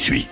Suis.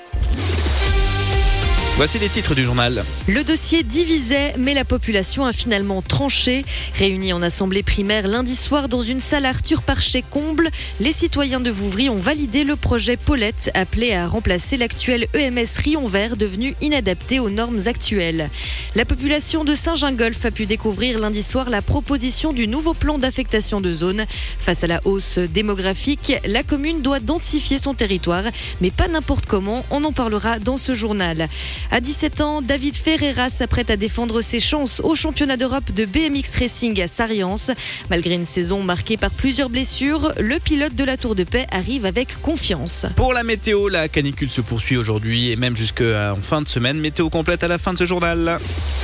Voici les titres du journal. Le dossier divisait, mais la population a finalement tranché. Réunis en assemblée primaire lundi soir dans une salle Arthur Parchet-Comble, les citoyens de Vouvry ont validé le projet Paulette, appelé à remplacer l'actuel EMS Rion Vert, devenu inadapté aux normes actuelles. La population de Saint-Gingolph a pu découvrir lundi soir la proposition du nouveau plan d'affectation de zone. Face à la hausse démographique, la commune doit densifier son territoire, mais pas n'importe comment. On en parlera dans ce journal. À 17 ans, David Ferreira s'apprête à défendre ses chances au championnat d'Europe de BMX Racing à Sariens. Malgré une saison marquée par plusieurs blessures, le pilote de la Tour de Paix arrive avec confiance. Pour la météo, la canicule se poursuit aujourd'hui et même jusqu'en fin de semaine. Météo complète à la fin de ce journal.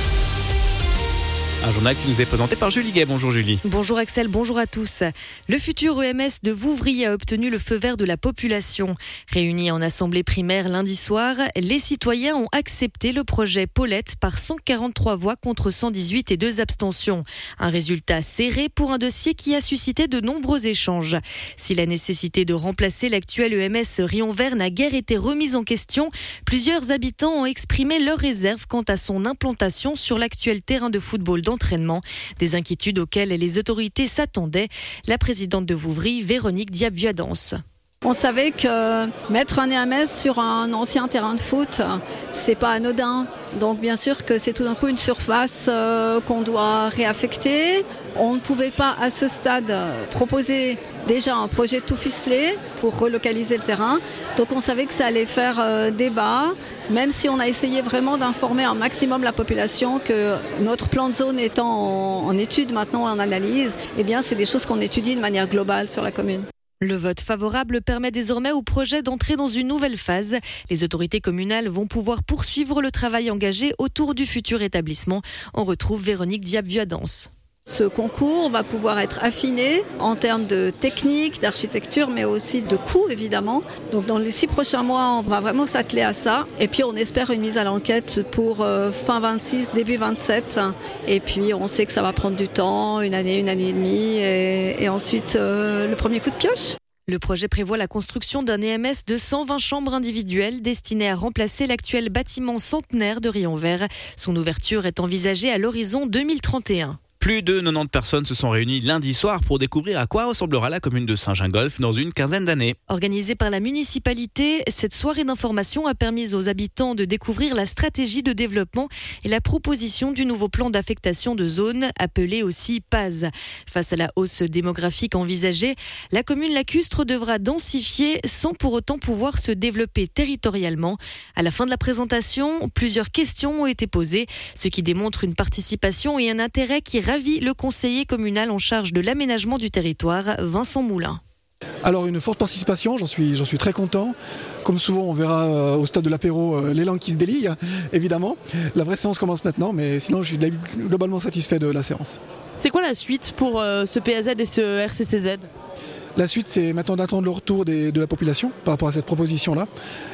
Un journal qui nous est présenté par Julie Gay. Bonjour Julie. Bonjour Axel, bonjour à tous. Le futur EMS de Vouvry a obtenu le feu vert de la population. Réunis en assemblée primaire lundi soir, les citoyens ont accepté le projet Paulette par 143 voix contre 118 et 2 abstentions. Un résultat serré pour un dossier qui a suscité de nombreux échanges. Si la nécessité de remplacer l'actuel EMS Rion Vert n'a guère été remise en question, plusieurs habitants ont exprimé leurs réserves quant à son implantation sur l'actuel terrain de football d'entraînement, des inquiétudes auxquelles les autorités s'attendaient. La présidente de Vouvry, Véronique Diab-Vuadens. On savait que mettre un EMS sur un ancien terrain de foot, c'est pas anodin. Donc bien sûr que c'est tout d'un coup une surface qu'on doit réaffecter. On ne pouvait pas à ce stade proposer déjà un projet tout ficelé pour relocaliser le terrain. Donc on savait que ça allait faire débat, même si on a essayé vraiment d'informer un maximum la population que notre plan de zone étant en étude maintenant, en analyse, eh bien c'est des choses qu'on étudie de manière globale sur la commune. Le vote favorable permet désormais au projet d'entrer dans une nouvelle phase. Les autorités communales vont pouvoir poursuivre le travail engagé autour du futur établissement. On retrouve Véronique Diab-Vuadens. Ce concours va pouvoir être affiné en termes de technique, d'architecture, mais aussi de coût évidemment. Donc dans les 6 prochains mois, on va vraiment s'atteler à ça. Et puis on espère une mise à l'enquête pour fin 26, début 27. Et puis on sait que ça va prendre du temps, une année et demie. Et ensuite le premier coup de pioche. Le projet prévoit la construction d'un EMS de 120 chambres individuelles destinées à remplacer l'actuel bâtiment centenaire de Rion Vert. Son ouverture est envisagée à l'horizon 2031. Plus de 90 personnes se sont réunies lundi soir pour découvrir à quoi ressemblera la commune de Saint-Gingolph dans une quinzaine d'années. Organisée par la municipalité, cette soirée d'information a permis aux habitants de découvrir la stratégie de développement et la proposition du nouveau plan d'affectation de zone, appelé aussi PAZ. Face à la hausse démographique envisagée, la commune lacustre devra densifier sans pour autant pouvoir se développer territorialement. À la fin de la présentation, plusieurs questions ont été posées, ce qui démontre une participation et un intérêt qui ravit le conseiller communal en charge de l'aménagement du territoire, Vincent Moulin. Alors une forte participation, j'en suis très content. Comme souvent on verra au stade de l'apéro les langues qui se délient, évidemment. La vraie séance commence maintenant, mais sinon je suis globalement satisfait de la séance. C'est quoi la suite pour ce PAZ et ce RCCZ ? La suite, c'est maintenant d'attendre le retour de la population par rapport à cette proposition-là.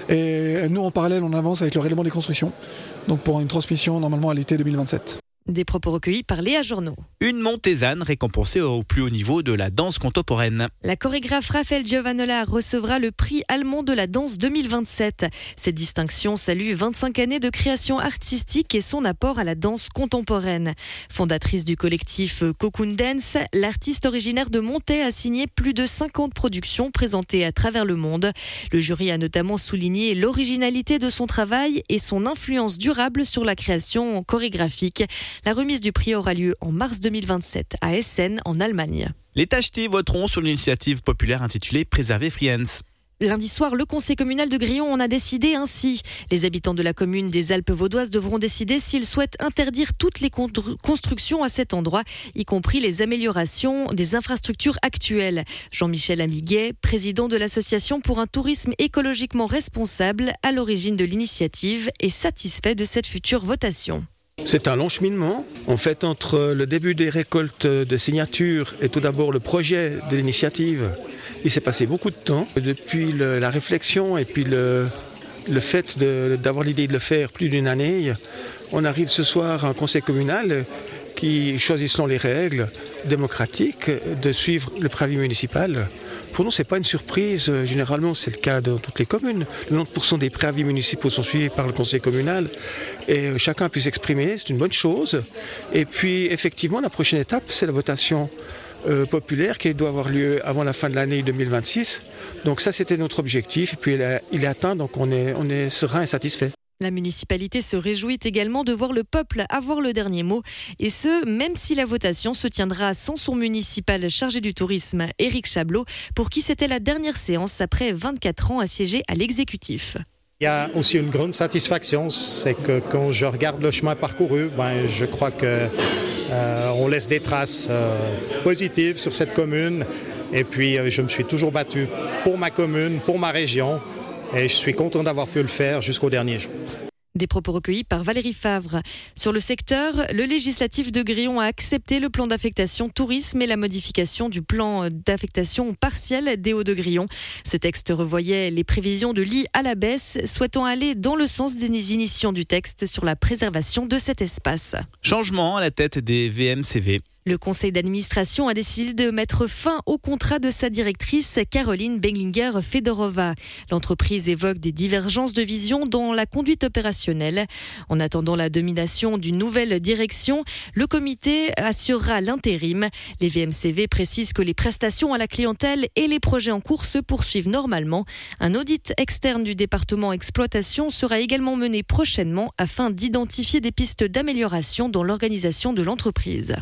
Et nous, en parallèle, on avance avec le règlement des constructions, donc pour une transmission normalement à l'été 2027. Des propos recueillis par Léa Journeau. Une Montésane récompensée au plus haut niveau de la danse contemporaine. La chorégraphe Raphaël Giovanola recevra le prix allemand de la danse 2027. Cette distinction salue 25 années de création artistique et son apport à la danse contemporaine. Fondatrice du collectif Cocoon Dance, l'artiste originaire de Montaix a signé plus de 50 productions présentées à travers le monde. Le jury a notamment souligné l'originalité de son travail et son influence durable sur la création chorégraphique. La remise du prix aura lieu en mars 2027 à Essen, en Allemagne. Les Tachetés voteront sur l'initiative populaire intitulée Préserver Friens. Lundi soir, le conseil communal de Grillon en a décidé ainsi. Les habitants de la commune des Alpes vaudoises devront décider s'ils souhaitent interdire toutes les constructions à cet endroit, y compris les améliorations des infrastructures actuelles. Jean-Michel Amiguet, président de l'association pour un tourisme écologiquement responsable, à l'origine de l'initiative, est satisfait de cette future votation. C'est un long cheminement. En fait, entre le début des récoltes de signatures et tout d'abord le projet de l'initiative, il s'est passé beaucoup de temps. Depuis la réflexion et puis le fait d'avoir l'idée de le faire plus d'une année, on arrive ce soir à un conseil communal qui choisit selon les règles démocratiques de suivre le préavis municipal Pour nous, ce n'est pas une surprise. Généralement, c'est le cas dans toutes les communes. 90% des préavis municipaux sont suivis par le conseil communal et chacun peut s'exprimer, c'est une bonne chose. Et puis, effectivement, la prochaine étape, c'est la votation populaire qui doit avoir lieu avant la fin de l'année 2026. Donc ça, c'était notre objectif. Et puis, il est atteint, donc on est serein et satisfait. La municipalité se réjouit également de voir le peuple avoir le dernier mot, et ce, même si la votation se tiendra sans son municipal chargé du tourisme, Éric Chablot, pour qui c'était la dernière séance après 24 ans assiégé à l'exécutif. Il y a aussi une grande satisfaction, c'est que quand je regarde le chemin parcouru, je crois qu'on laisse des traces positives sur cette commune. Et puis je me suis toujours battu pour ma commune, pour ma région. Et je suis content d'avoir pu le faire jusqu'au dernier jour. Des propos recueillis par Valérie Favre. Sur le secteur, le législatif de Grillon a accepté le plan d'affectation tourisme et la modification du plan d'affectation partielle des Hauts-de-Grillon. Ce texte revoyait les prévisions de lits à la baisse, souhaitant aller dans le sens des initiants du texte sur la préservation de cet espace. Changement à la tête des VMCV. Le conseil d'administration a décidé de mettre fin au contrat de sa directrice Caroline Benglinger-Fedorova. L'entreprise évoque des divergences de vision dans la conduite opérationnelle. En attendant la domination d'une nouvelle direction, le comité assurera l'intérim. Les VMCV précisent que les prestations à la clientèle et les projets en cours se poursuivent normalement. Un audit externe du département exploitation sera également mené prochainement afin d'identifier des pistes d'amélioration dans l'organisation de l'entreprise.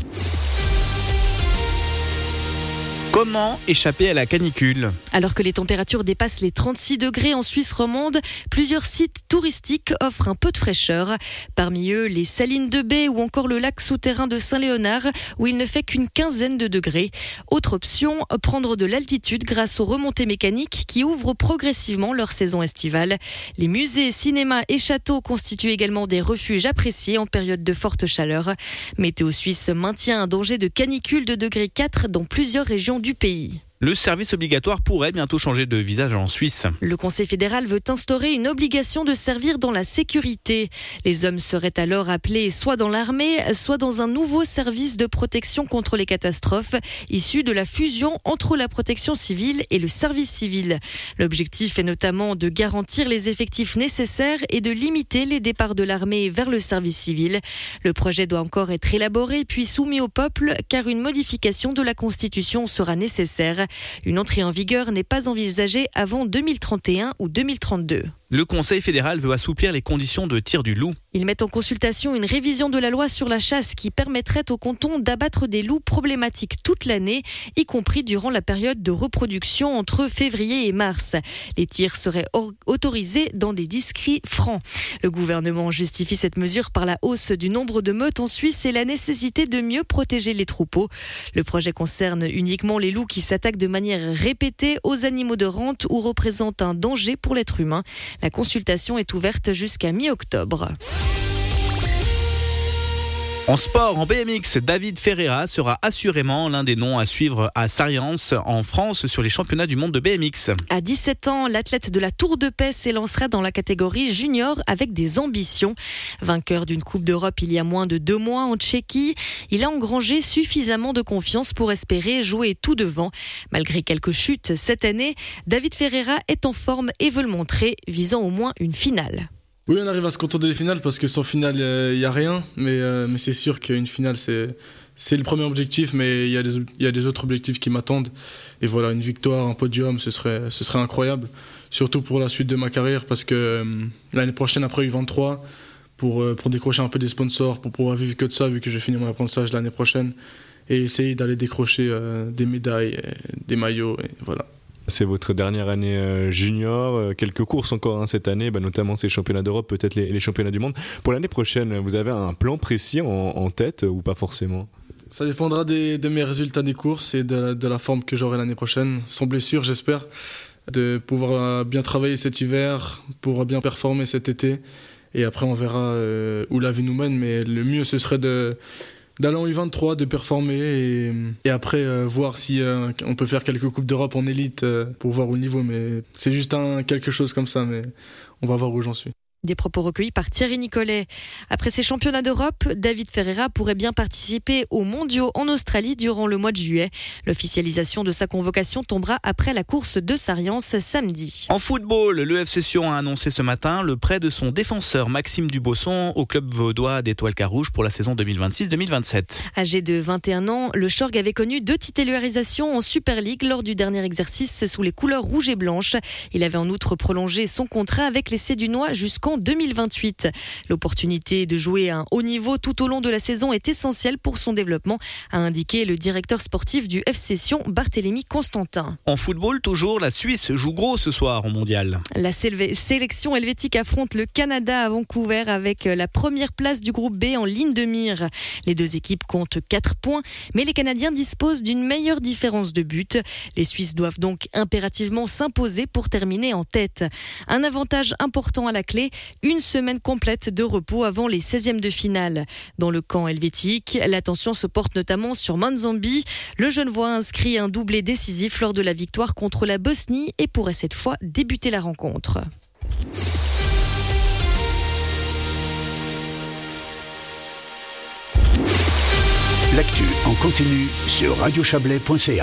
Comment échapper à la canicule ? Alors que les températures dépassent les 36 degrés en Suisse romande, plusieurs sites touristiques offrent un peu de fraîcheur. Parmi eux, les Salines de Baie ou encore le lac souterrain de Saint-Léonard, où il ne fait qu'une quinzaine de degrés. Autre option, prendre de l'altitude grâce aux remontées mécaniques qui ouvrent progressivement leur saison estivale. Les musées, cinémas et châteaux constituent également des refuges appréciés en période de forte chaleur. Météo Suisse maintient un danger de canicule de degré 4 dans plusieurs régions du pays. Le service obligatoire pourrait bientôt changer de visage en Suisse. Le Conseil fédéral veut instaurer une obligation de servir dans la sécurité. Les hommes seraient alors appelés soit dans l'armée, soit dans un nouveau service de protection contre les catastrophes, issu de la fusion entre la protection civile et le service civil. L'objectif est notamment de garantir les effectifs nécessaires et de limiter les départs de l'armée vers le service civil. Le projet doit encore être élaboré puis soumis au peuple, car une modification de la Constitution sera nécessaire. Une entrée en vigueur n'est pas envisagée avant 2031 ou 2032. Le Conseil fédéral veut assouplir les conditions de tir du loup. Ils mettent en consultation une révision de la loi sur la chasse qui permettrait au canton d'abattre des loups problématiques toute l'année, y compris durant la période de reproduction entre février et mars. Les tirs seraient autorisés dans des districts francs. Le gouvernement justifie cette mesure par la hausse du nombre de meutes en Suisse et la nécessité de mieux protéger les troupeaux. Le projet concerne uniquement les loups qui s'attaquent de manière répétée aux animaux de rente ou représentent un danger pour l'être humain. La consultation est ouverte jusqu'à mi-octobre. En sport, en BMX, David Ferreira sera assurément l'un des noms à suivre à Sariance en France sur les championnats du monde de BMX. À 17 ans, l'athlète de la Tour de Paix s'élancera dans la catégorie junior avec des ambitions. Vainqueur d'une Coupe d'Europe il y a moins de 2 mois en Tchéquie, il a engrangé suffisamment de confiance pour espérer jouer tout devant. Malgré quelques chutes cette année, David Ferreira est en forme et veut le montrer, visant au moins une finale. Oui, on arrive à se contenter des finales parce que sans finale, il n'y a rien. Mais c'est sûr qu'une finale, c'est le premier objectif, mais il y a des autres objectifs qui m'attendent. Et voilà, une victoire, un podium, ce serait incroyable. Surtout pour la suite de ma carrière parce que l'année prochaine, après U23, pour décrocher un peu des sponsors, pour pouvoir vivre que de ça, vu que j'ai fini mon apprentissage l'année prochaine, et essayer d'aller décrocher des médailles, des maillots, et voilà. C'est votre dernière année junior, quelques courses encore cette année, notamment ces championnats d'Europe, peut-être les championnats du monde. Pour l'année prochaine, vous avez un plan précis en tête ou pas forcément ? Ça dépendra de mes résultats des courses et de la forme que j'aurai l'année prochaine. Sans blessure, j'espère, de pouvoir bien travailler cet hiver, pouvoir bien performer cet été. Et après, on verra où la vie nous mène, mais le mieux, ce serait d'aller en U23, de performer et après voir si on peut faire quelques Coupes d'Europe en élite pour voir au niveau. Mais c'est juste quelque chose comme ça, mais on va voir où j'en suis. Des propos recueillis par Thierry Nicolet. Après ces championnats d'Europe, David Ferreira pourrait bien participer aux mondiaux en Australie durant le mois de juillet. L'officialisation de sa convocation tombera après la course de Sariance samedi. En football, le FC Sion a annoncé ce matin le prêt de son défenseur Maxime Dubosson au club vaudois d'Étoile Carouge pour la saison 2026-2027. Âgé de 21 ans, le Chorg avait connu 2 titularisations en Super League lors du dernier exercice sous les couleurs rouges et blanches. Il avait en outre prolongé son contrat avec les Cédunois jusqu'en 2028. L'opportunité de jouer à un haut niveau tout au long de la saison est essentielle pour son développement, a indiqué le directeur sportif du FC Sion, Barthélémy Constantin. En football, toujours, la Suisse joue gros ce soir au mondial. La sélection helvétique affronte le Canada à Vancouver avec la première place du groupe B en ligne de mire. Les 2 équipes comptent 4 points, mais les Canadiens disposent d'une meilleure différence de but. Les Suisses doivent donc impérativement s'imposer pour terminer en tête. Un avantage important à la clé, une semaine complète de repos avant les 16e de finale. Dans le camp helvétique, l'attention se porte notamment sur Manzambi. Le Genevois a inscrit un doublé décisif lors de la victoire contre la Bosnie et pourrait cette fois débuter la rencontre. L'actu en continu sur radiochablais.ch.